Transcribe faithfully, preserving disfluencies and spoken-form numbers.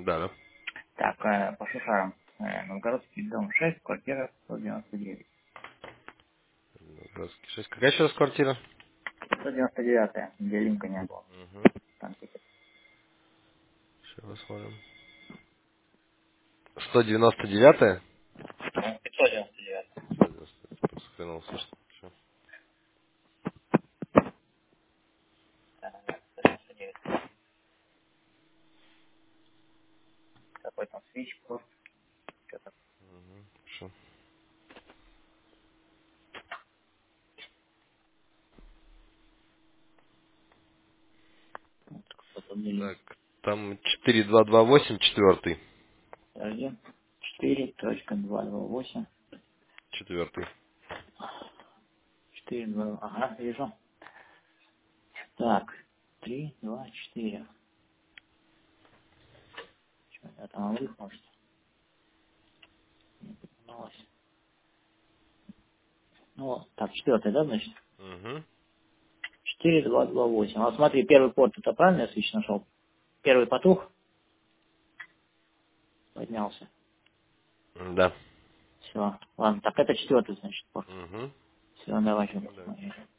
Да, да. Так, э, по шушарам. Э, Новгородский дом шесть, квартира сто девяносто девять. Новгородский шесть. Какая еще раз квартира? сто девяносто девять, где линка не было. Угу. Там тикет. Сейчас посмотрим. сто девяносто девятая? Ну, пятьсот девяносто девять. сто девяносто. Просто хреново слышно. Всё. Да, да, сто девяносто девять. Какой там свич, просто что-то Хорошо. кто-то делил. Так, там четыре два два восемь, четвертый. Подожди. четыре точка два два восемь. Четвертый. четыре, два, ага, вижу. Так, три, два, четыре. Что, я там обрыв, может? Не поднималось. Ну, вот, так, четвертый, да, значит? Угу. четыре, два, два, восемь. А вот смотри, первый порт, это правильно я свич нашел? Первый потух, поднялся. Да. Все. Ладно, так это четвертый, значит, порт. Угу. Все, давай сюда Ну, да. посмотрим.